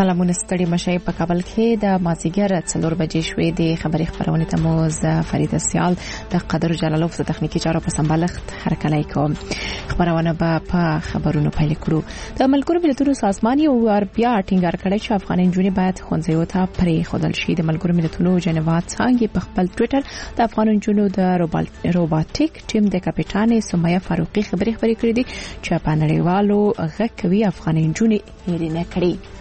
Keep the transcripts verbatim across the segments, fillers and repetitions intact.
سلامونه ستړي مشي په کابل کې د مازیګر څلور بجې شوې د خبري خبرونه ته مو ز فرید سیال د قدر جلالوف د تخنیکی چارو په سمبالښت هرکلای کوم. خبرونه به په خبرونو پیل کړو. د ملګرو ملتونو سازمان یو ور بیا ټینګار کړی چې افغان نجونې باید ښوونځیو ته پرې خودل شي. د ملګرو ملتونو جنوا څنګه په خپل ټوئیټر د افغان نجونو د روباټیک ټیم د کپټان سمیه فاروقي خبري خبري کړې دي چې په نړیوالو غږ کوي افغان نجونې هېر نه کړي.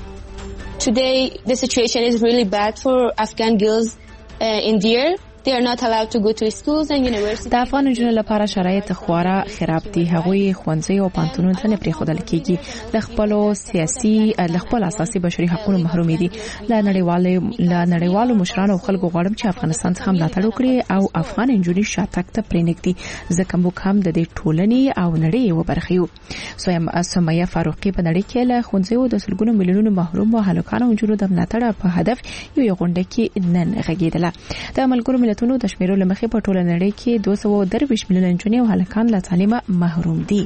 Today, the situation is really bad for Afghan girls uh, in Deir. They are not allowed to go to schools and universities. د افغان نجونو لپاره شرایط خورا خراب دي. هغوی ښوونځي او پانتونونو ته نه پرېښودل کېږي. د خپلو سیاسي له خپل اساسي بشري حقوقو محروم دي. له نړیوالو له نړیوالو مشرانو او خلکو غواړم چې افغانستان څخه ملاتړ وکړي او افغان نجونې شاتګ ته پرېنږدي ځکه موږ هم د دې ټولنې او نړۍ یو برخه یو. سمیه فاروقي په نړۍ کې له ښوونځیو د سلګونو میلیونونو محروم او هلکانو نجونو د ملاتړ په هدف یو غونډه کې نن غږېدله. د ملګرو د شمیرو لمخې په ټوله نړۍ کې دوه سوه او درویشت میلیونه نجونې او هلکان له تعلیمه محروم دي.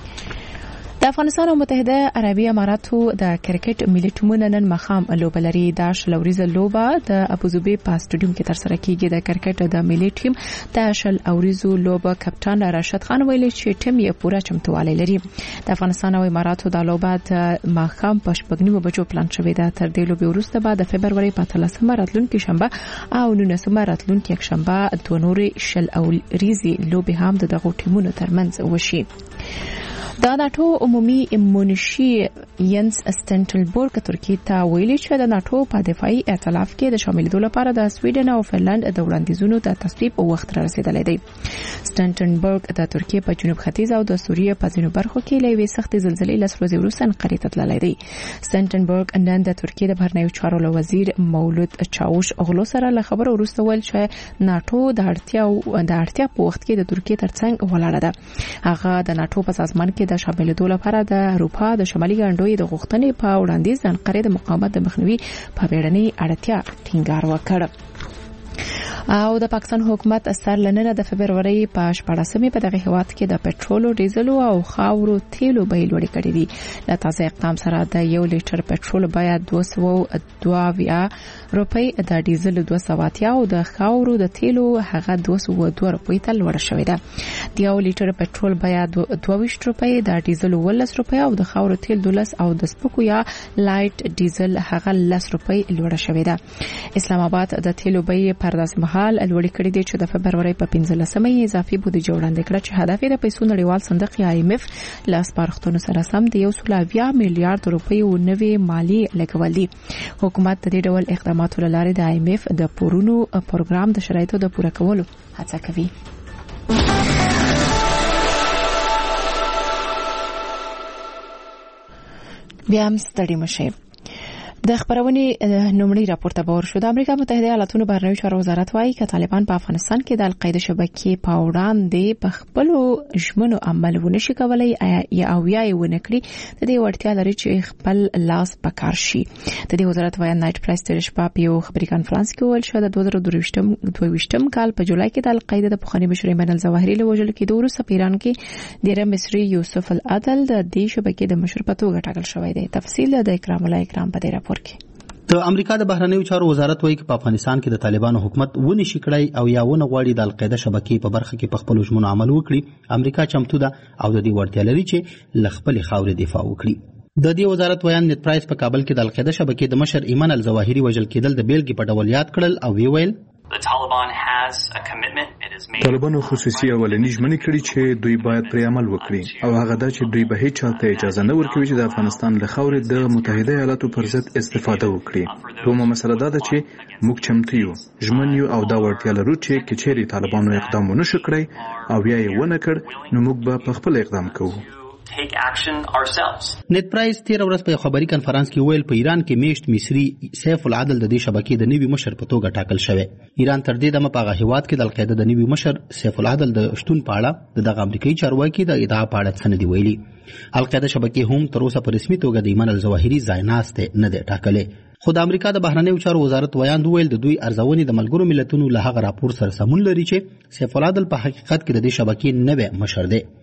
د افغانستان او متحده عربي اماراتو د کرکټ ملي ټیمونه نن مخام لوبه لري. دا شلوريزه لوبه د ابوظبي په سټډیوم کې ترسره کیږي. د کرکټ د ملي ټیم د شل اوریزو لوبه کپټان راشد خان ویلي چې ټیم یې پوره چمتووالی لري. د افغانستان او اماراتو د لوبه د مخام په شپږنیمو بجو پلان شوې ده. تر دې لوبې وروسته بعد د فبرवरी په اتلسمه راتلونکي شنبه او نولسمه راتلونکي یکشنبه دوه نورې شل اوریزي لوبې هم د دغو ټیمونو ترمنځ وشي. د ناتو عمومي منشي ینس استنټلبورګ ترکیه ته ویلي چې د ناتو په دفاعي ائتلاف کې د شاملېدو لپاره د سویډن او فنلند د وړاندیزونو د تصویب وخت را رسیدلی دی. استنټلبورګ د ترکیه په جنوب ختیځ او د سوریه په ځینو برخو کې له یوې سختې زلزلې لس ورځې وروسته انقرې ته تللی دی. استنټلبورګ نن د ترکیه د بهرنیو چارو له وزیر مولود چاوش اغلو سره له خبرو وروسته ویل چې ناتو د اړتیا د اړتیا په وخت کې د ترکیه ترڅنګ ولاړه ده. هغه د ناتو په سازمان کې د شاملېدو لپاره د اروپا د شمالي ګاونډیو د غوښتنې په وړاندیز د انقرې د مقاومت د مخنیوي په بیړنۍ اړتیا ټینګار وکړ. او د پاکستان حکومت سرلننه د فبرवरी په شپږمه په دغه هیواد کې د پټرول او ډیزل او خاورو تیلو بیې لوړې کړې دي. د تازه اقدام سره د یو لیټر پټرول باید دوه سوه دوه اویا روپۍ، د ډیزل دوه سوه اتیا او د خاورو د تیلو هغه دوه سوه دوه روپۍ ته لوړه شوې ده. د یو لیټر پټرول باید دوه ویشت روپۍ، د ډیزل ولس روپۍ او د خاورو تیل دولس او د سپکو یا لایټ ډیزل هغه لس روپۍ لوړه شوې ده. اسلام آباد د تیلو بیې پر داسې حال لوړې کړې دي چې د فبرवरी په پنځلسمه یې اضافي بودیجه وړاندې کړه چې هدف یې د پیسو نړیوال صندوق یا آی ایم اف له سپارښتنو سره سم د یو سل اویا میلیارډ روپیو نوې مالی لګول دي. حکومت د دې ډول اقداماتو له لارې د آی ایم اف د پورونو پروګرام د شرایطو د پوره کولو هڅه کوي. بیا هم ستړي مشئ. د خبرونې نومړي راپور ته باور شو. د امریکا متحده ایالاتونو بهرنیو چارو وزارت وايي چې طالبان په افغانستان کې د القاعده شبکې په وړاندې په خپلو ژمنو عمل ونشي کولای یا او یا یې ونه کړي. د دې وړتیا لري چې خپل لاس په کار شي. د دې وزارت وايي نایټ پریس تر شپه په یو خبري کانفرنس کې ویل شو د دوه زره دوه ویشتم کال په جولای کې د القاعده د پخواني مشر ایمن الظواهري له وژل کېدو وروسته په ایران کې ډیر مصری یوسف العدل د دې شبکې د مشر په توګه ټاکل شوی دی. تفصیل د اکرام الله اکرام په دې راپور کې. د امریکا د بهرنیو چارو وزارت وايي چې په افغانستان کې د طالبانو حکومت ونی شي کړی او یا ونه غواړي د القاعده شبکې په برخه کې په خپل ژمنو عمل وکړي. امریکا چمتو ده او د دې وړتیا لري چې ل خپل خاورې دفاع وکړي. د دې وزارت ویان نت پرایس په کابل کې د القاعده شبکې د مشر ایمن الظواهري وژل کېدل د بیلګې په ډول یاد کړل او ویل طالبانو خصوصي اولنی ژمنې کړې چې دوی باید پرې عمل وکړي او هغه دا چې دوی به هیڅ چاته اجازه نه ورکوي چې د افغانستان له خاورې د متحده ایالاتو پر ضد استفاده وکړي. دومره مسله دا ده چې موږ چمتو یو، ژمن یو او دا وړتیا لرو چې کچېرې طالبانو اقدام ونه شي کړی او یا یې ونه کړ نو موږ به په خپل اقدام کوو. نت پرایس تیر ورځ په خبري کانفرنس کې ویل په ایران کې میشت مصری سیف العدل د دې شبکې د نوي مشر په توګه ټاکل شوی. ایران تر دې دمه په هغه هیواد کې د القاعده د نوي مشر سیف العدل د شتون په اړه دغه امریکایي چارواکي د ادعا په اړه څه نه دی ویلي. القاعده شبکې هم تر اوسه په رسمي توګه د ایمن الظواهري ځایناسته نه دی ټاکلې. خو د امریکا د بهرنیو چارو وزارت ویاند ویل د دوی ارزونې د ملګرو ملتونو له هغه راپور سره سمون لري چې سیف العدل په حقیقت کې د دې شبکې نوی مشر دی.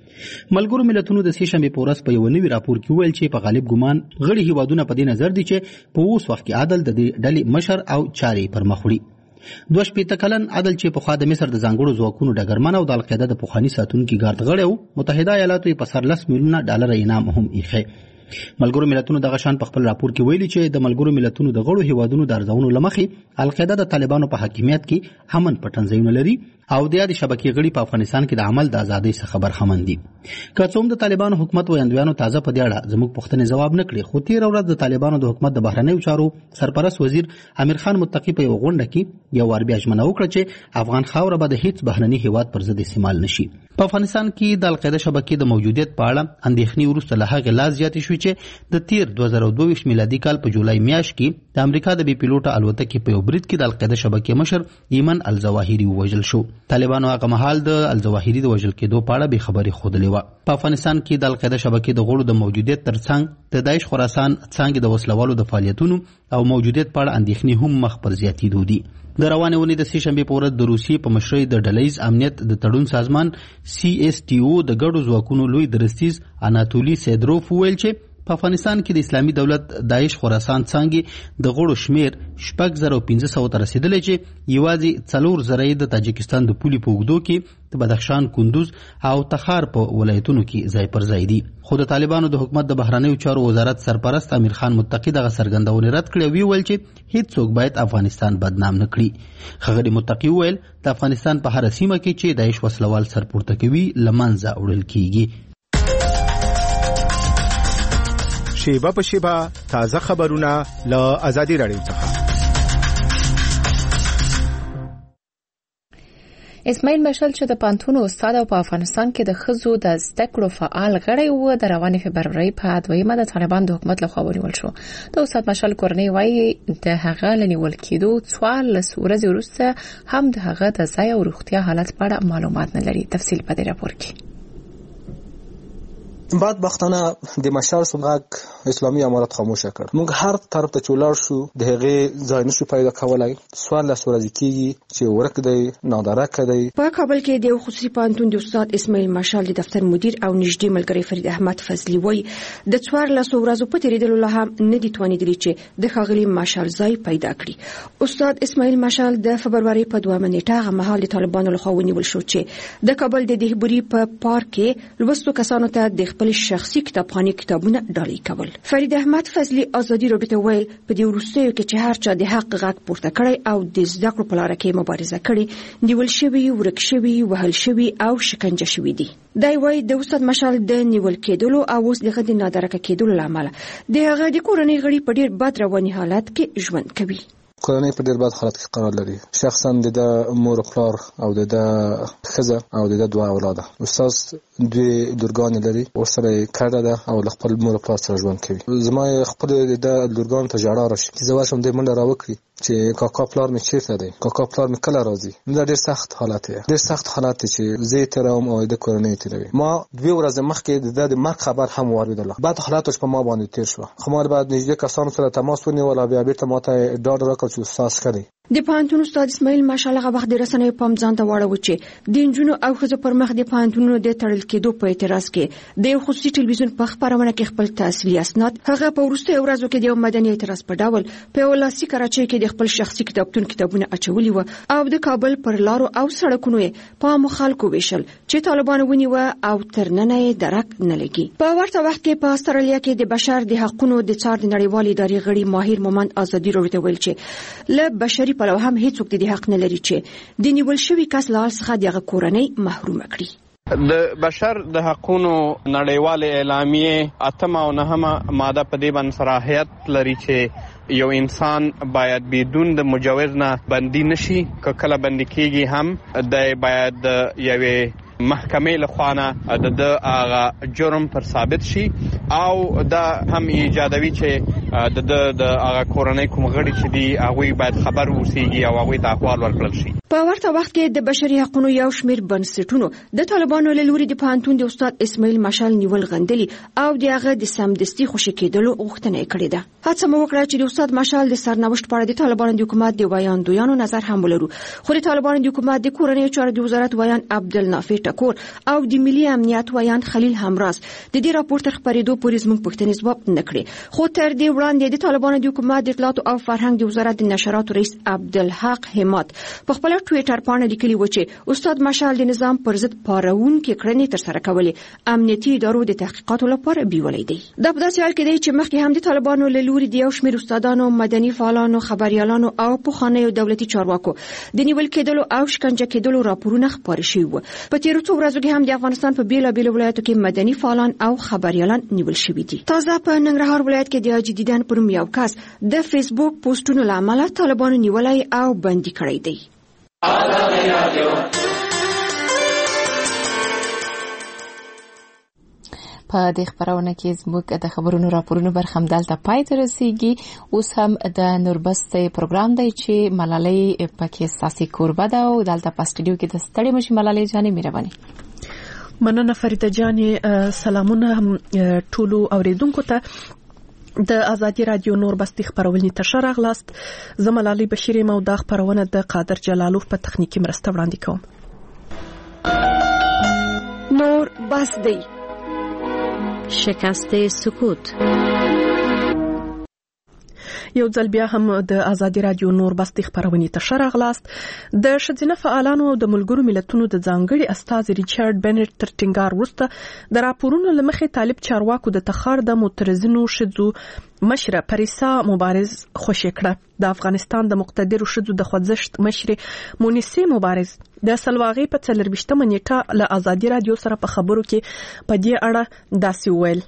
ملګرو ملتونو د سې شنبې په ورځ په یو نوي راپور کې ویل چې په غالب ګمان غړي هیوادونه په دې نظر دي چې په اوس وخت کې عدل د دې ډلې مشر او چارې پر مخ وړي. دوه شپېته کلن عدل چې په خوا د مصر د ځانګړو ځواکونو ډګرمن او د القاعده د پخواني ساتونکي ګارد غړی و، متحده ایالاتو یې په سر لس میلیونه ډالر انعام هم ایښی. ملګرو ملتونو دغه شان په خپل راپور کې ویلي چې د ملګرو ملتونو د غړو هیوادونو د ارزونو لمخې القاعده د طالبانو په حاکمیت کې امن پټنځایونه لري او د یاد شبکې غړي په افغانستان کې د عمل د ازادۍ څخه برخمن دي. که څوم د طالبانو حکومت ویاندویانو تازه په دې اړه زموږ پوښتنې ځواب نه کړي، خو تیر ورځ د طالبانو د حکومت د بهرنیو چارو سرپرست وزیر امیر خان متقی په یو غونډه کې یو وار بیا ژمنه وکړه چې افغان خاوره به د هیڅ بهرني هیواد پر ضد استعمال نشي. په افغانستان کې د القاعده شبکې د موجودیت په اړه اندېښنې وروسته له هغې لا زیاتې شوې چې د تیر دوه زره دوه ویشت میلادي کال په جولای میاشت کې د امریکا د بي پیلوټه الوتکې په یو برید کې د القاعده شبکې مشر ایمن الظواهري ووژل شو. طالبانو هغه مهال د الظواهري د وژل کېدو په اړه بې خبري ښودلې وه. په افغانستان کې د القاعده شبکې د غړو د موجودیت ترڅنګ د داعش خراسان څانګې د وسلوالو د فعالیتونو او موجودیت په اړه اندېښنې هم مخ پر زیاتېدو دي. د روانې اونۍ د سې شنبې په ورځ د روسیې په مشرۍ د ډلهییز امنیت د تړون سازمان سی ایس ټي او د ګډو ځواکونو لوی درستیز اناتولي سیدروف وویل چې په افغانستان کې د اسلامي دولت داعش خراسان څانګې د غړو شمیر شپږ زره پنځه سوه ته رسېدلی چې یوازې څلور زره یې د تاجکستان د پولې په اوږدو کې د بدخشان، کندوز او تخار په ولایتونو کې ځای پر ځای دي. خو د طالبانو د حکومت د بهرنیو چارو وزارت سرپرست امیر خان متقی دغه څرګندونې رد کړې او ویل چې هیڅوک باید افغانستان بدنام نه کړي. ښاغلي متقی وویل د افغانستان په هره سیمه کې چې داعش وسلوال سر پورته کوي له منځه وړل کیږي. شیبه په شیبه تازه خبرونه له ازادي راډیو څخه. اسماعیل مشال چې د پانتون استاد او په افغانستان کې د ښځو د زده کړو فعال غړی و، د روانې فبرورۍ په دویمه د طالبان د حکومت لخوا ونیول شو. د استاد مشال کورنۍ وایي د هغه له نیول کېدو څوارلس ورځې وروسته هم د هغه د ځای او روغتیا حالت په اړه معلومات نه لري. تفصیل په دې راپور کې. بعد وختونه د مشال سمغه اسلامي امارات خاموشه کړ. موږ هر طرف ته چولار شو، د هغه ځای نشو پیدا کولای. سوال له سورځي کیږي چې ورک دی نادره کړي. په کابل کې د خصوصي پانتون د استاد اسماعیل مشال د دفتر مدیر او نږدې ملګری فرید احمد فضلی وای د څوار له سورځو په تیریدلو له هم نه دي توانیدلی چې د خاغلی مشال ځای پیدا کړي. استاد اسماعیل مشال د فبرवरी په دوه نیټه هغه مهال د طالبانو لخوا ونیول شو چې د کابل د دهبوري په پارک کې لوستو کسانو ته د خپل شخصي کتابخانه کتابونه ډالۍ کول. فرید احمد فضلی ازادي راډیو ته ویل په دې وروستیو کې چې هر چا د حق غږ پورته کړی او د زده کړو په لاره کې مبارزه کړې، نیول شوي، ورک شوي، وهل شوي او شکنجه شوي دي. دا وایي د استاد مشال د نیول کېدلو او اوس دغه د نادرکه کېدلو لامل د هغه د کورنۍ غړي په ډیر بد رواني حالت کې ژوند کوي. کورنۍ په ډیر بد حالت کې قرار لري. شخصا د مور پلار او د خزه او د دوه اولاد. استاد دوی لورګان لري، ورسره کړه ده او خپل مور پلار سره ژوند کوي. زما خپل د لورګان ته جړه راشي چې زه واشم د منډه راوکړي چې کاکا پلار می چیرته دی، کاکا پلار می کله راځي. دا ډیر سخت حالت دی، ډیر سخت حالت چې زه ترام او د کورنۍ تروي. ما دوی ورځې مخکې د د مرګ خبر هم واردله. بعد حالاتش په ما باندې تیر شو. خو ما بعد نږدې کسانو سره تماس ونیول او بیا بیرته ماته ډاډ راکړ چې استاد کړي. د پانتون استاد اسماعیل مشال هغه وخت د رسنیو پام ځان ته واړو چې د انجونو او ښځو پر مخ د پانتونونو د تړل کېدو په اعتراض کې د خصوصي ټلویزیون په خبرونه کې خپل تحصیلي اسناد هغه په وروستیو ورځو کې د مدني اعتراض په ډول په ولاسي کراچۍ کې د خپل شخصي کتابتون کتابونه اچولي و او د کابل پر لارو او سړکونو یې په مخالکو ویشل چې طالبان ونیوه او تر نن یې درک نه لګي. په ورته وخت کې په استرالیا کې د بشر د حقوقو د څار د نړیوال ادارې غړي ماهر مومند ازادي راډیو ته ویل چې له بشري پلوه هم هیڅوک د حق نه لري چې د نیول شوی کس له څخه دغه کورنۍ محروم کړي. د بشر د حقوقو نړیوال اعلامیه اتمه او نهمه ماده په دې باندې صراحت لري چې یو انسان باید بدون د مجوز نه بندي نشي، که کله بندي کیږي هم د باید یوې محکمې لخوا نه د هغه جرم پر ثابت شي او دا هم ایجادوي چې د د هغه کورنۍ کوم غړي چې دي هغه باید خبر وسیږي او هغه ته احوال ورکړل شي. په ورته وخت کې د بشري حقوقو یو شمېر بنسټونو د طالبانو له لوري د پوهنتون د استاد اسماعیل مشال نیول غندلي او د هغه د سمدستي خوشي کېدلو غوښتنه کړې ده. هڅه مو وکړه چې د استاد مشال د سرنوشت په اړه د طالبانو د حکومت د ویاندویانو نظر هم ولرو، خو د طالبانو د حکومت د کورنۍ چارو د وزارت ویان عبدالنافع ټکور او د ملي امنیت ویان خلیل همراز د دې راپور تر خبرېدو پورې زموږ پوښتنې ځواب نه کړې. خو تر دې وړاندې د طالبانو د حکومت د اطلاعات او فرهنګ د وزارت د نشراتو رئیس عبدالحق همت په خپل ټوئیټر باندې لیکلي و چې استاد مشال د نظام پر ضد پاروونکې کړنې ترسره کولې امنیتي ادارو د تحقیقاتو لپاره بیولې دي. دا په داسې حال کې دی چې مخکې هم د طالبانو له لوري د یو شمېر استادانو، مدني فعالانو، خبريالانو او پخوانیو دولتي چارواکو د نیول کېدلو او شکنجه کېدلو راپورونه خپاره شوي وو. په تیرو څو ورځو کې هم د افغانستان په بیلابیلو ولایتو کې مدني فعالان او خبريالان نیول شوي دي. تازه په ننګرهار ولایت کې د حاجي دیدن پر نوم یو کس د فیسبوک پوسټونو له امله طالبانو نیولای او بندي کړی دی. په دې خبرونه کې زموږ د خبرونو راپورونو برخه هم دلته پای ته رسیږي. اوس هم د نوربستې پروګرام دی چې ملالۍ پکې ساسي کوربه ده او دلته په سټډیو کې د ستړي مشي ملالۍ جانې مهرباني. مننه فریده جانې. سلامونه ټولو اوریدونکو ته د ازادي رادیو نوربستې خبرونه ته ښه راغلاست. زه ملالۍ بشیر یم او دا خبرونه د قادر جلالوف په تخنیکی مرسته وړاندې کوم. نور بس دی شکست سکوت. یو ځل بیا هم د ازادي رادیو نوربستې خبرونه ته ښه راغلاست. د ښځینه فعالانو او د ملګرو ملتونو د ځانګړي استازي ریچارډ بنټ تر ټینګار وروسته د راپورونو له مخې طالب چارواکو د تخار د معترضینو ښځو مشره پریسا مبارز خوشی کړه. د افغانستان د مقتدرو ښځو د خوځښت مشره مونیسه مبارز د سلواغي په څلرويشتمه نیټه له ازادي رادیو سره په خبرو کې په دې اړه داسې ویل.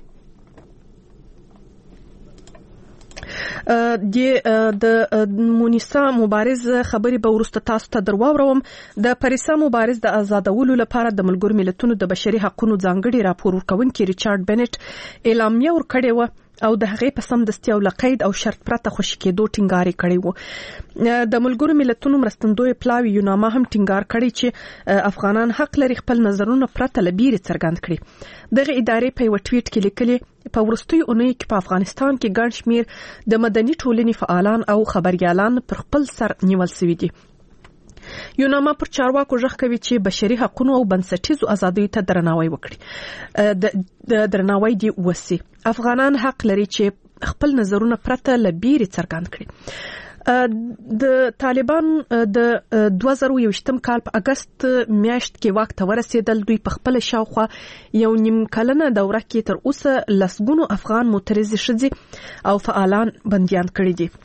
د مونیسا مبارز خبري به ورسته تاسو ته درواوروم. د پریسا مبارز د آزادولو لپاره د ملګرو ملتونو د بشري حقوقو ځانګړي راپور ورکونکي ریچارډ بنټ اعلامیه ورکړې و او د هغې په سمدستي او لقید او شرط پرته خوشی کېدو ټینګار کړی و. د ملګرو ملتونو مرستندوی پلاوی یوناما هم ټینګار کړی چې افغانان حق لري خپل نظرونه پرته لبیري څرګند کړي. دغه ادارې په یو ټویټ کې لیکلي په ورستۍ اونۍ کې په افغانستان کې ګڼ شمېر د مدني ټولنې فعالان او خبريالان پر خپل سر نیول شوي دي. یوناما پر چارواکو ژغ کوي چې بشري حقوقو او بنسټیزو ازادیو ته درناوی وکړي. د درناوی دی وسی افغانان حق لري چې خپل نظرونه پرته لبیري څرګند کړي. د طالبان د دوه زره یوویشتم کال په اگست میاشت کې واک ته ورسېدل. دوی په خپل شاوخوا یو نیم کلنه دوره کې تر اوسه لسګونو افغان معترض ښځې او فعالان بنديان کړي دي.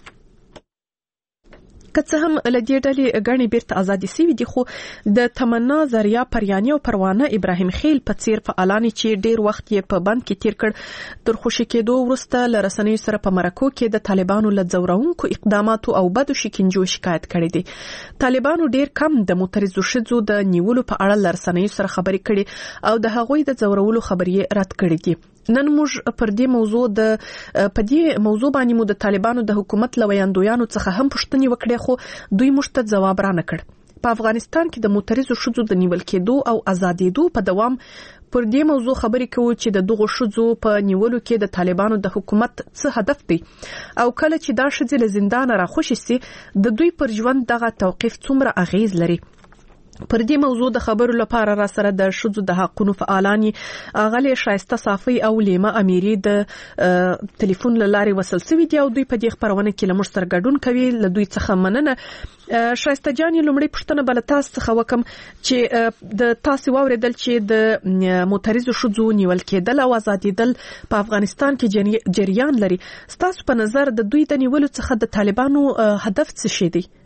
که څه هم لدې ډلې غړي بیرته ازادي سوي دي، خو د تمنا زریا پریانی او پروانه ابراهیم خیل په څیر فعالان چې ډیر وخت یې په بند کې تیر کړ تر خوشی کېدو وروسته ل رسنیو سره په مرکو کې د طالبانو له ځورونکو اقداماتو او بدو شکنجو شکایت کړي دي. طالبانو ډیر کم د معترضو ښځو د نیولو په اړه ل رسنیو سره خبرې کړي او د هغوی د ځورولو خبرې رد کړي دي. نن موږ پر دې موضوع د په دې موضوع باندې مو د طالبانو د حکومت لویاندویانو څخه هم پوښتنې وکړې، خو دوی موږ ته ځواب را نه کړ. په افغانستان کې د معترضو ښځو د نیول کېدو او ازادېدو په دوام پر دې موضوع خبرې کوو چې د دغو ښځو په نیولو کې د طالبانو د حکومت څه هدف دی او کله چې دا ښځې له زندان را خوشي سي د دوی پر ژوند دغه توقيف څومره اغیز لري. پر دې موضوع د خبرو لپاره را سره د ښځو د حقوقو فعالان غلې شایسته صافي او لیما امیری د ټلیفون لارې وصل شوي دي او دوی په دې خبرونه کې له موږ سره ګډون کوي. له دوی څخه مننه. شایسته جان لومړی پوښتنه بل تاسو څخه وکم چې د تاسو واوریدل چې د معترضو ښځو نیول کېدل او ازادېدل په افغانستان کې جریان لري. تاسو په نظر د دوی د نیولو څخه د طالبانو هدف څه شي دی؟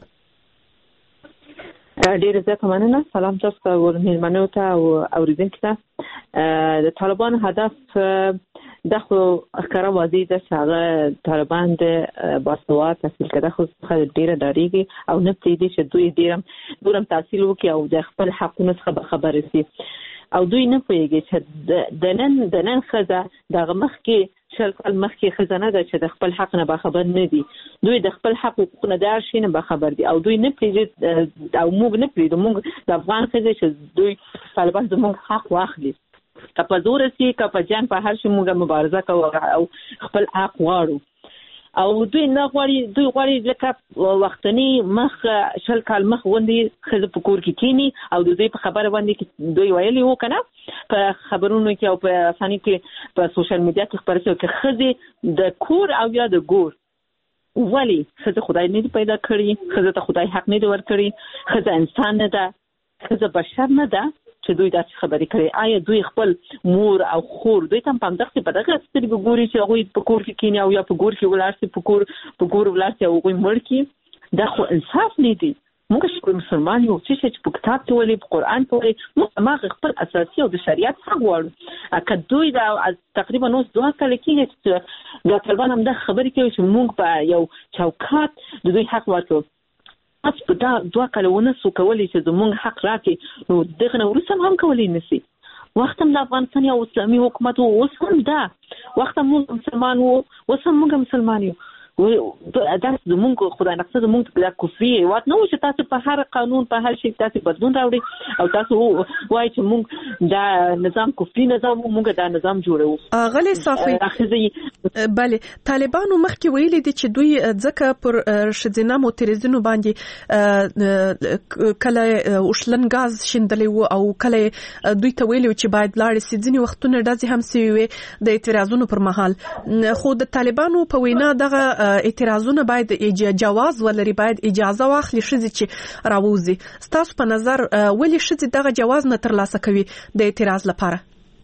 ډیر زیات مننه. سلام تاسو ته ورمنو ته او اوریدونکو ته. د طالبان هدف د خو ښکارا واضح ده چې هغه طالبان د باسواد تحصیل کړه خو څخه ډیره ډاریږي او نه پېدې چې دوی ډیرم دورم تحصیل وکړي او د خپل حقونو څخه خبرې سي او دوی نه پوهیږي چې د نن د نن خزه دغه مخ کې شل کال مخکې خزانه ده چې د خپل حق نه باخبر نه دي. دوی د خپل حق حقوقونه دار شي نه باخبر دي او دوی نه پریږدي او موږ نه پریږدو موږ د افغان ښځې چې دوی طالبان زموږ حق واخلي. که په زور سي که په جنګ په هر شي موږ مبارزه کوو او خپل حق غواړو. او دوی نه غواړي دوی غواړي لکه وختنی مخ شل کال مخ غوندي ښځه په کور کې کینی او د دوی په خبره باندې دوی ویلي وو کنه په خبرونو کې او په افغاني کې په سوشل میډیا کې خبرې شوې چې ښځې د کور او یا د ګور ولی ښځه خدای نه دی پیدا کړی، ښځه ته خدای حق نه دی ورکړی، ښځه انسان نه ده، ښځه بشر نه ده چې دوی داسې خبرې کړي. آیا دوی خپل مور او خور دوی ته هم دغسې په دغه سترګو ګوري چې هغوی په کور کې کیني او یا په کور کې ولاړ شي په کور په کور ولاړ شي او هغوی مړ کړي؟ دا خو انصاف نه دی. موږ چې مسلمان یو چې په کتاب کې ولې په قرآن کې ولې موږ هماغه خپل اساسي او د شریعت حق غواړو. که دوی دا تقریبا اوس دوه کاله کېږي چې دا طالبان هم دا خبرې کوي چې موږ په یو چوکاټ د دوی حق ورکړو. تاسو په دا دوه کاله ونه سو کولی چې زموږ حق راکړي نو دغه نه وروسته هم کولی نشي. وخت هم د افغانستان یو اسلامي حکومت و، اوس هم دا وخت هم موږ مسلمان وو، اوس هم موږ مسلمان یو. دا زموږ خدای نقصه زموږ د کفري هېواد نه و چې تاسو په هر قانون په هر شي تاسو بدلون راوړي او تاسو وایي چې موږ دا نظام کفري نظام موږ دا نظام جوړو. غلي صافي بله طالبانو مخکې ویلي دي چې دوی ځکه پر شذنا معترضینو باندې کله وشلن غاز شیندلې وو او کله دوی ته ویلي چې باید لاړ سي ځینې وختونه داسې هم سوي وي د اعتراضونو پر مهال. خو د طالبانو په وینا دغه اعتراضونه باید جواز ولري، باید اجازه واخلي ښځې چې راووزي. ستاسو په نظر ولې ښځې دغه جواز نه ترلاسه کوي د اعتراض لپاره؟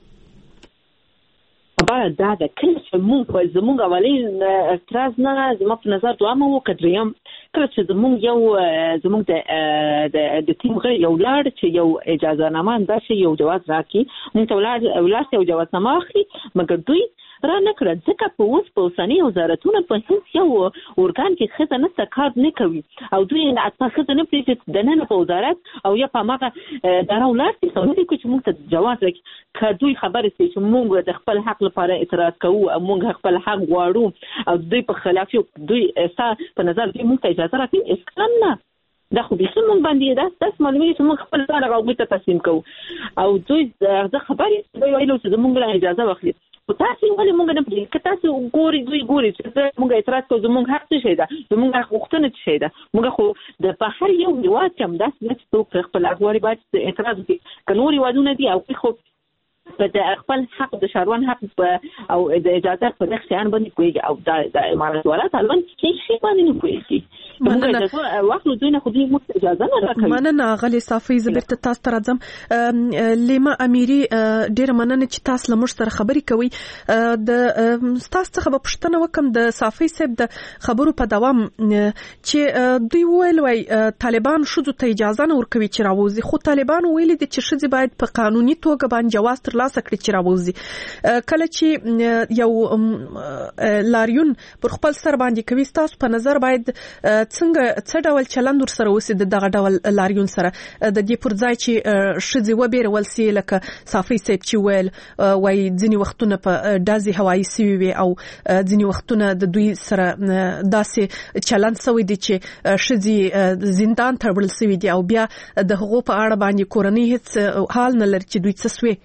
خبره دا ده کله چې موږ زموږ اولین اعتراض نه زما په نظر دوامه و که دریم کله چې زموږ یو زموږ د د ټیم غړي یو لاړ چې یو اجازه نامه انده شي یو جواز راکړي موږ ته ولاړ ولاړ یو جواز نامه اخلي مګر دوی را نه کړه ځکه په اوس په اوسني وزارتونه په هیڅ یو ارګان کې ښځه نشته کار نه کوي او دوی حتی ښځه نه پرېږدي چې دننه په وزارت او یا په هماغه اداره ولاړ شي خبرې کوي چې موږ ته جواز راکړي. که دوی خبرې شي چې موږ د خپل حق لپاره اعتراض کوو او موږ خپل حق غواړو او دوی په خلاف دوی په نظر دوی موږ ته اجازه راکړي اسلام نه دا خو بیخي موږ باندې دا ستاسو معلومي چې موږ خپل لاره هغوی ته تسلیم کوو او دوی زه خبرې دوی ویلو چې زموږ له اجازه واخلي. خو تاسو ولې موږ نه پرېږدي؟ که تاسو ګوري دوی ګوري چې موږ اعتراض کوو زموږ حق څه شی ده، زموږ حق غوښتنه څه شی ده. موږ خو د په هر یو هېواد کې همداسې ده چې څوک خپل حق غواړي باید اعتراض وکړي. که نور هېوادونه دي او خو د خپل حق د شاروان حق او د اجازه په دغه شیان باندې کوي او د امارات والا طالبان هیڅ شي باندې نه کوي. موږ واخلو دوی نه خو دوی موږ اجازه نه راکوي. مننه غلي صافي زبرت تاسو ته راځم. لیما امیری ډېر مننه چې تاسو له موږ سره خبرې کوي. د تاسو څخه به پوښتنه وکم د صافي صاحب د خبرو په دوام چې دوی ویل وای طالبان شذو ته اجازه نه ورکوي چې راوځي خو طالبان ویل دي چې شذ باید په قانوني توګه باندې جواز تر لاسه کړي چې راوځي. کله چې یو لاریون پر خپل سر باندې کوي تاسو په نظر باید څنګه څه ډول چلند ور سره وسی دغه ډول لاریون سره د دې پر ځای چې شذ و بیرول سي لکه صافي صاحب چې ویل وای ځینی وختونه په دازي هوایي سوي وي او ځینی وختونه د دوی سره داسې چلند سوي دي چې شذ زندان ته وړل سوي دي او بیا د هغو په اړه باندې کورنۍ هیڅ حال نه لري چې دوی څه سوي.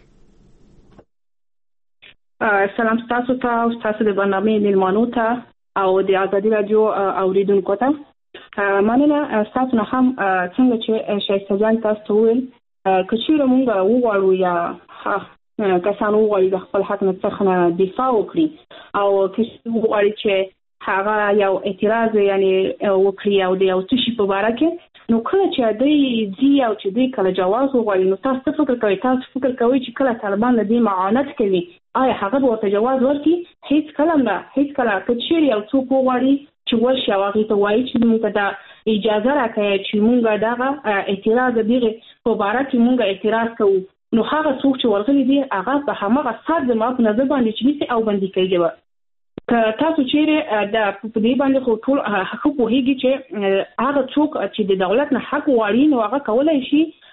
سلام تاسو ته او تاسو د برنامې میلمانو ته او د ازادي رادیو اوریدونکو ته. مننه تاسو نه هم څنګه چې شایسته جان تاسو ویل کچېره مونږ وغواړو یا کسان وغواړي د خپل حق نه څخه دفاع وکړي او کله وغواړي چې هغه یو اعتراض یعنی وکړي او د یو څه شي په اړه کې نو کله چې دوی ځي او چې دوی کله جواز وغواړي نو تاسو فکر کوئ تاسو فکر کوئ چې کله طالبان له دې معاونت کوي آیا هغه ورته جواز ورکړي؟ هیڅ کله نه هیڅ کله کچېره یو څوک وغواړي چې ورشي او هغه ته وایي چې موږ ته اجازه راکړئ چې موږ دغه اعتراض دغه په اړه کې موږ اعتراض کوو نو هغه څوک چې ورغلي دي هغه په همغه سات زما په نظر باندې چې نسی او باندې کوي. که تاسو چیرې د په دې باندې خو ټول حق پوهیږي چې هغه څوک چې د دولت نه حق غواړي نو هغه کولای شي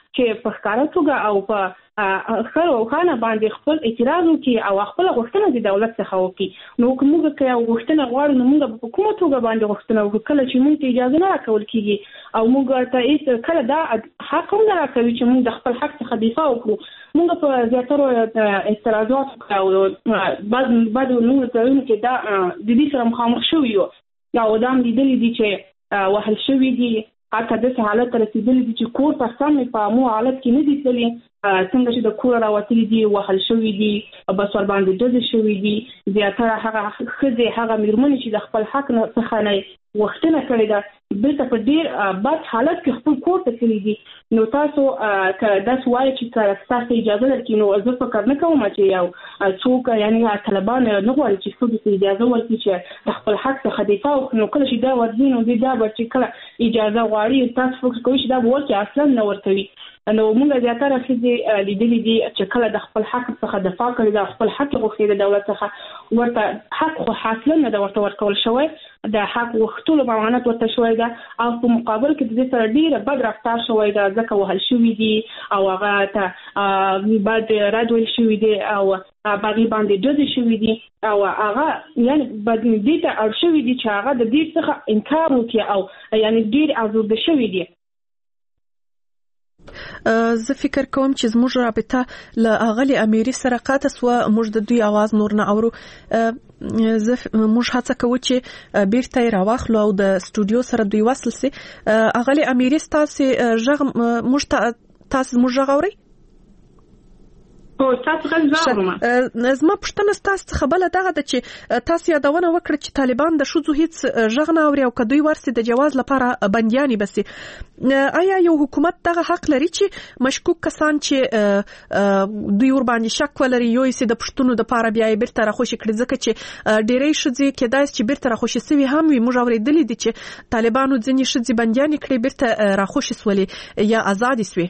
چې په ښکاره توګه او په خیر او خانه باندې خپل اعتراض وکړي او خپل غوښتنه د دولت څخه وکړي. نو کومه کې غوښتنه غواړو نو موږ په کومه توګه باندې غوښتنه وکړو کله چې موږ ته اجازه نه راکول کیږي او موږ ته هیڅ کله دا حق هم نه راکوي چې موږ د خپل حق څخه دفاع وکړو. موږ په زیاتره اعتراضات او بعض بعض نور ځایونو کې دا د دې سره مخامخ شوي یو یا ودام لیدلي دي چې وهل شوي دي حتی داسې حالت ته رسېدلي دي چې کور ته سم په مو حالت کې نه دي تللي څنګه چې د کوره راوتلي دي وهل شوي دي بس ورباندې ډزې شوي دي. زیاتره هغه ښځې هغه مېرمنې چې د خپل حق څخه نه وختونه کړې ده بیرته په ډېر بد حالت کې خپل کور ته تللي دي. نو تاسو که داسې وایئ چې که ستاسو اجازه درکړي نو زه فکر نه کوم چې یو څوک یعنې طالبان نه غواړي چې ښځو ته اجازه ورکړي چې د خپل حق څخه دفاع وکړي. نو کله چې دا ورځي نو دوی دا به چې کله اجازه غواړي تاسو فکر کوئ چې دا به ورکړي اصلا نه ورکوي. نو موږ زیاتره ښځې لیدلي دي چې کله د خپل حق څخه دفاع کړي د خپل حق غوښتي د دولت څخه ورته حق خو حاصله نه ده ورته ورکول شوی د حق غوښتلو ممانعت ورته شوی ده او په مقابل کې د دې سره ډېره بد رفتار شوی ده ځکه وهل شوي دي او هغه ته بد رد ویل شوي دي او باغې باندې ډزې شوي دي او هغه یعنې بد دې ته اړ شوي دي چې هغه د دې څخه انکار وکړي او یعنې ډېر ازورده شوي دي. زه فکر کوم چې زموږ رابطه له اغلی امیری سره قاطع سو موږ د دوی आवाज نور نه اورو. زه موږ هڅه کوو چې بیرته راوخلو او د استودیو سره دوی وصل سي. اغلی امیری تاسو ژغ موږ تاسو موږ ژغ اوري او تاسو غواړم زما پښتنه تاسو خبره دغه د چې تاسو یادونه وکړه چې طالبان د شوزو هیڅ ژغ نه اوري او کدوې ورسي د جواز لپاره بندياني بس. آیا یو حکومت دغه حق لري چې مشکوک کسان چې دوی ور باندې شک ولري یو سي د پښتونو د لپاره بیا بیرته راخوشي کړي ځکه چې ډېرې شذې کېدای چې بیرته راخوشي سوي هم وي. موږ اوریدلې دي چې طالبانو ځینې شذې بندياني کړي بیرته راخوشي سولې یا آزاد سوي.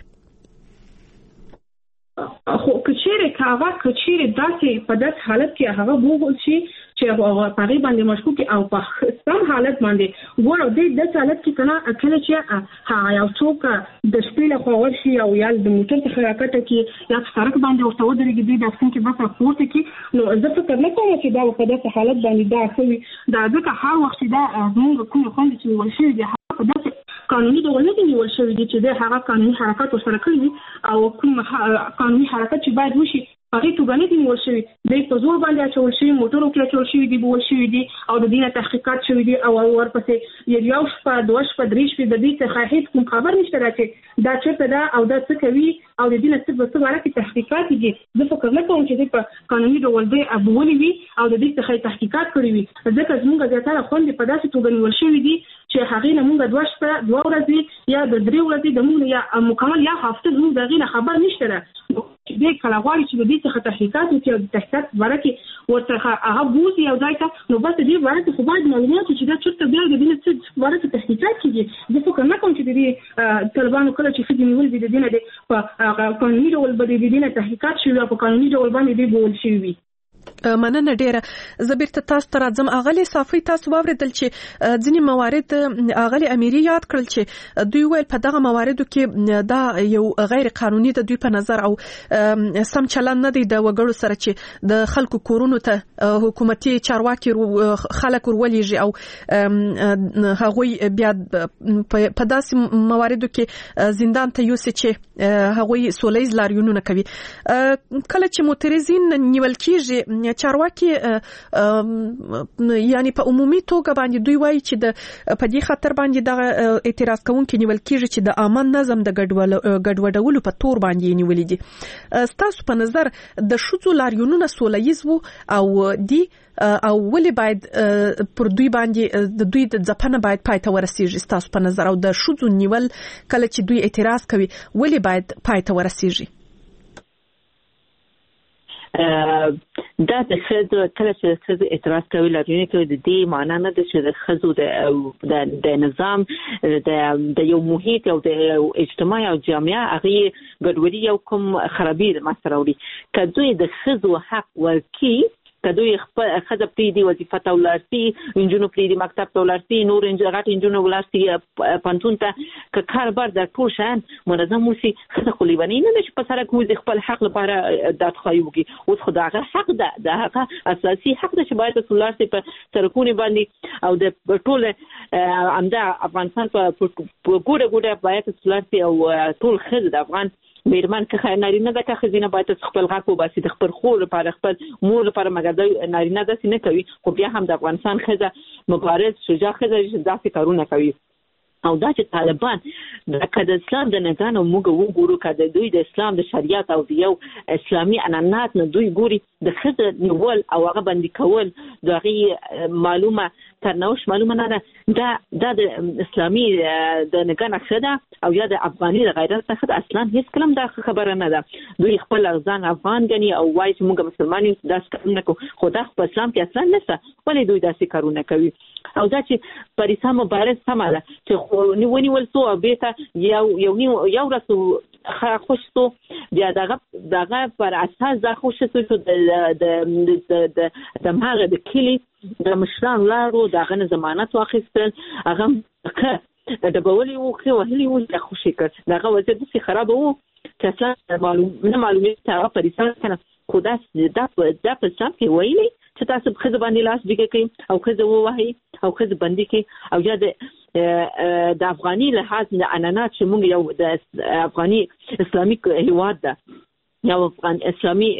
خو کچېره کاوه کچېره داسې په داس حالت کې هغه وګول شي چې هغه پاره باندې مشکوک او په سم حالت باندې ګورو د دې حالت کې کنه کله چې ها یو څوک د شپې له خو ورشي او یا د موټر څخه راکټه کې یا سړک باندې ورته ودرېږي د افغان کې بس راپورته کې نو زه فکر نه کوم چې دا په داسې حالت باندې دا کوي دا ځکه هر وخت دا موږ کوم خوند چې ورشي دي په داسې قانوني ډول نه نیول شوی دي چې د هغه قانوني حرکت وسره کړی او کوم قانوني حرکت چې باید وشي هغه توګه نه نیول شوی د په زور باندې اچول شوی موټرو کې اچول شوی دي بول شوی دي او د دینه تحقیقات شوی دي او ورپسې یو شپه دوه شپه درې شپه د دې څخه هیڅ کوم خبر نشته راځي دا چیرته دا او دا څه کوي او د دینه څه په څه واره کې تحقیقات دي. زه فکر نه کوم چې په قانوني ډول دی ابولي وي او د دې څخه تحقیقات کړی وي ځکه زموږ زیاتره خوند په داسې توګه نیول شوی دي چې هغه نه موږ دوه شپه دوه ورځې یا د درې ورځې د موږ یا مکمل یا هفته موږ دغه خبر نشته را دې کله غواړي چې د دې څخه تحقیقات وکړي او د تحقیقات ورکه ورته هغه بوزي او ځای ته نو بس دې ورته خو باید معلومات چې دا چرته بیا د دې څخه ورته تحقیقات کیږي. زه فکر نه کوم چې د دې طالبانو کله چې فدی نیول دي د دې نه په قانوني ډول باندې د دې نه تحقیقات شوی او په قانوني ډول باندې دی بول شوی. مننه ډیره. زبیرته تاسو ته راځم. اغلی صافي تاسو واوریدل چې ځینې موارد اغلی امیری یاد کړل چې دوی ویل په دغه مواردو کې دا یو غیر قانوني د دوی په نظر او سم چلن نه دی د وګړو سره چې د خلکو کورونو ته حکومتي چارواکي خلک ورولېږي او هغوی بیا په داسې مواردو کې زندان ته یوسي چې هغوی سولهییز لاریونونه کوي. کله چې معترضین نیول کېږي چارواکي یعنی په عمومي توګه باندې دوی وایي چې د په دې خاطر باندې د اعتراض کوونکي نیول کېږي چې د امن نظم د ګډوډولو په تور باندې نیولې دي. ستاسو په نظر د شذو لاریونونه سولهییز وو او دی او ولې باید پر دوی باندې د دوی د ځپنه باید پای ته ورسیږي ستاسو په نظر او د شذو نیول کله چې دوی اعتراض کوي ولې باید پای ته ورسیږي؟ دا د خزو کله چې خزو اعتراض کوي لاریونونه کوي د دې معنا نه ده چې د خزو د د نظام د د یو محیط او د اجتماع او جامعه هغه ګډوډي یو کوم خرابې مسره وړي کله د خزو حق ورکی کدوې خپل خزه پریدي وظیفه ته ولارسي انجونو پریدي مکتب ته ولارسي نور انجغات انجونو ولارسي پانتون ته ک کاربار د ټول شان منظم وسی خزه خو لیونی نه چې په سره کوم خپل حق لپاره د خایوږي او خو دا حق ده د حق اساسي حق ده چې باید ولارسي په سرکونه باندې او د ټول امدا افغانستان په ګوره ګوره باید ولارسي او ټول خزه د افغان میرمن که نارینه ده که خزینه باید خپل غږ وباسي د خپل خور لپاره خپل مور لپاره مګر د نارینه داسې نه کوي خو بیا هم د افغانستان ښځه مبارز شجاع ښځه داسې کارونه کوي او دا چې طالبان که د اسلام د نگاه نه موږ وګورو که د دوی د اسلام د شریعت او د یو اسلامي عنعنات نه دوی ګوري د ښځه نیول او هغه بندي کول د هغې معلومه سرنوشت معلومه نه ده دا دا د اسلامي د نگاه نه ښه ده او یا د افغاني د غیرت نه ښه ده اصلا هېڅ کله هم دا خبره نه ده دوی خپل ځان افغان ګڼي او وایي چې موږ مسلمان یو داسې کارونه کوو خو دا په اسلام کې اصلا نشته ولې دوی داسې کارونه کوي او دا چې پریسا مبارز سمه ده چې ونیول سو او بیرته یو یو یو ورځ خوش سو بیا دغه دغه پر اساس دا خوش سو چې د د د د ماغه د کلی د مشران لارو دغه ضمانت واخیستل هغه د بولي او خو وهلي و د خوشي کړ دغه وضعیت څه خراب وو چې اصلا معلومه نه معلومه هغه پریسا کنه خو دا د د په څام کې ویلي چې تاسو خزه باندې لاس دیګه کوي او خزه ووهي او خزه باندې کوي او یا د د افغاني لحاظ د عنعنات چې موږ یو د افغاني اسلامي هیواد ده یو افغان اسلامي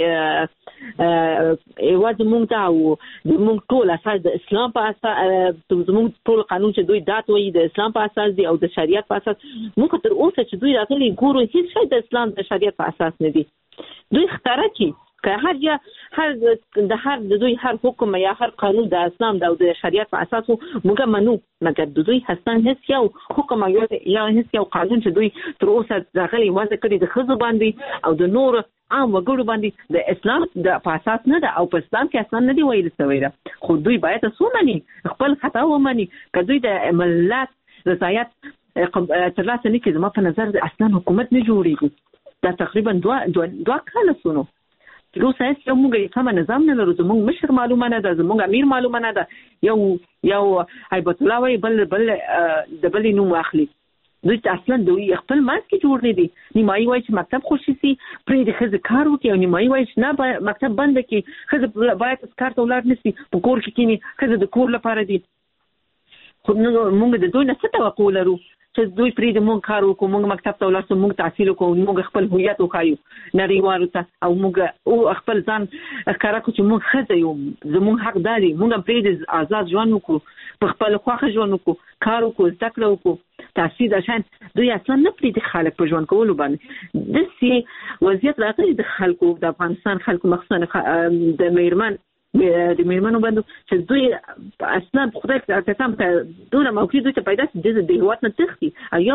هیواد موږ ته او موږ ټول اساس د اسلام په اساس موږ ټول قانون چې دوی دات وایي د اسلام په اساس دی او د شریعت په اساس موږ تر اوسه چې دوی راغلي ګورو هیڅ شی د اسلام د شریعت په اساس نه دی دوی ختاره کی که هر یا هر د هر د دوی هر حکم یا هر قانون د اسلام د شریعت په اساس موږ منو مګر د دوی هستان هیڅ یو حکم یا یا هیڅ یو قانون چې دوی تر اوسه ځغلي وځه کړی د خزو باندې او د نور عام وګړو باندې د اسلام د په اساس نه ده او په اسلام کې اساس نه دی ویل شوی ده خو دوی باید سومني خپل خطا ومني که دوی د ملت رضایت ترلاسه نه کړي زما په نظر د اصلا حکومت نه جوړیږي دا تقریبا دوه دوه کاله سونو روسه یو موږ سم نظام نه لرو زموږ مشر معلومه نه ده زموږ امیر معلومه نه ده یو یو هیبت الله وای بل بل د بل نوم اخلي دوی اصلا دوی خپل ماس کې جوړ نه دي نیمایي وای چې مکتب خوشي سي پرې د خزه کار وکي او نیمایي وای چې نه مکتب بند کی خزه باید کار ته ولر نسی په کور کې کینی خزه د کور لپاره دي خو موږ د دوی نه څه توقع لرو چې دوی پرې د مونږ کار وکړو موږ مکتب ته ولرسو موږ تحصیل وکړو موږ خپل هویت وکایو نړیوالو ته او موږ او خپل ځان ښکاره کړو چې موږ ښځه یو زموږ حق دی موږ پرې د آزاد ژوند وکړو په خپل خوښه ژوند وکړو کار وکړو زده کړه وکړو تحصیل شان دوی اصلا نه پرې د خلک په ژوند کولو باندې داسې وضعیت راغلی د خلکو د افغانستان خلکو مخصوصا د میرمن د میرمنو باندې چې دوی اصلا خدای قسم ته دونه موقع دوی ته پیدا شي د هیواد نه تختی یو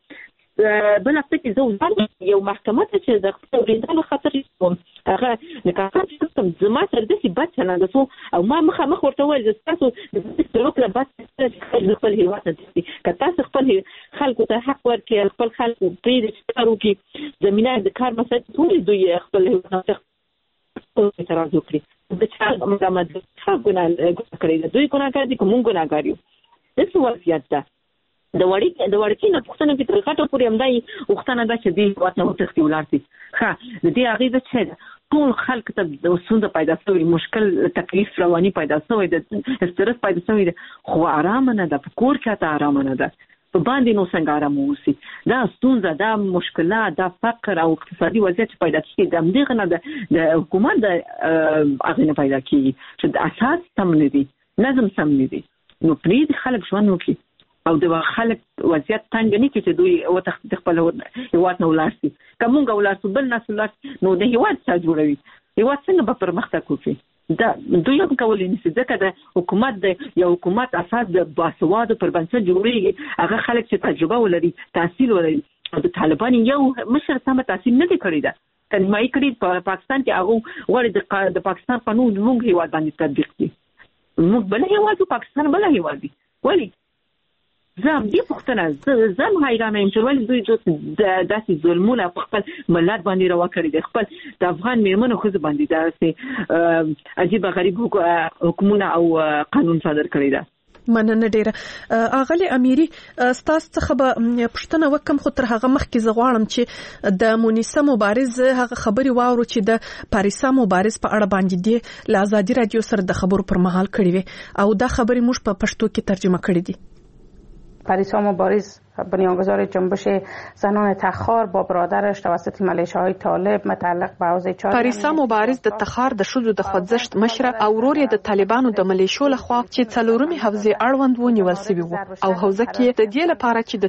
بل افته زه یو محکمه ته چې د خپل ورېدلو خاطر کوم هغه نکاح سیستم زما سره د سی بچ نه ده او ما مخه مخ ورته وایي چې تاسو د سلوک له بچ خپل هیواد نه تختی که تاسو خپل خلکو ته حق ورکړي خپل خلکو پرې کار وکړي زمينه د کار مسایل ټول دوی خپل هیواد نه تختی اعتراض وکړي د چا مدامت څه ګناه کړی دوی ګناهګار دي کوم ګناهګار یو د څه وضعیت ده د وړي د وړکې نه پښتنه کې تر غټه پورې همدای وختونه ده چې دی وته وتختی ولارتي ښه د دې هغه د څه ټول خلک ته د وسوند پیدا شوی مشکل تکلیف رواني پیدا شوی د استرس پیدا شوی خو آرام نه ده کور کې ته آرام نه ده په باندې نو څنګه آرام اوسي دا ستونزه دا مشکلات دا فقر او اقتصادي وضعیت پیدا کیږي د امدغه نه د حکومت د هغه نه پیدا کیږي چې د اساس سم نه دي نظم سم نه دي نو پرې خلک ژوند وکړي او د خلک وضعیت څنګه نه کیږي دوی او تخت خپل هیواد نه ولارسي کومه ولارسو بل ناس ولارسي نو د هیواد څخه جوړوي هیواد څنګه به پرمختګ وکړي دا دوی هم کولای نشي ځکه د حکومت د یو حکومت اساس د باسوادو پر بنسټ جوړیږي هغه خلک چې تجربه ولري تحصیل ولري د طالبان یو مشر سم تحصیل نه کړی دا تنمایي کړی په پاکستان کې هغه غوړي د پاکستان قانون موږ هیواد باندې تطبیق کړي موږ بل هیواد پاکستان بل هیواد دی ولی زم دې پښتنه زم حیرانه یم چې ولې دوی داسې ظلمونه په خپل ملت باندې روا کړی دي، خپل د افغان میرمنو ښځو باندې داسې عجیب غریب حکمونه او قانون صادر کړی ده. مننه ډیره اغلی امیری، ستاسو څخه به پښتنه وکم خو تر هغه مخکې زه غواړم چې د مونیسه مبارز هغه خبري واورو چې د پاریسا مبارز په اړه باندې دی ل ازادي رادیو سره د خبرو پر مهال کړی وي او دا خبري موږ په پښتو کې ترجمه کړې دي. پاریسا مبارز بنیانگذار جنبش زنان تخار با برادرش توسط ملیشه‌های طالب متعلق به حوزه چاد. پاریسا مبارز د تخار د شذو د خوځښت مشره او ورور د طالبانو د ملیشو لخوا چې څلورمي حوزه اړوند ونیول شوی وو او حوزه کې د دې لپاره چې د